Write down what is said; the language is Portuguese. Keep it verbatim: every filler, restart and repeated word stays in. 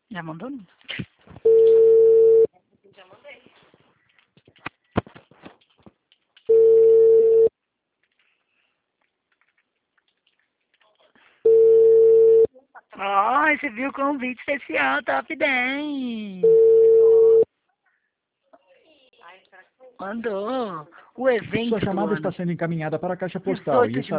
Já mandou? Não? Já mandei. Ai, você viu o convite especial, top dez. Mandou. O evento Sua do chamada ano. está sendo encaminhada para a caixa postal e dezoito de estará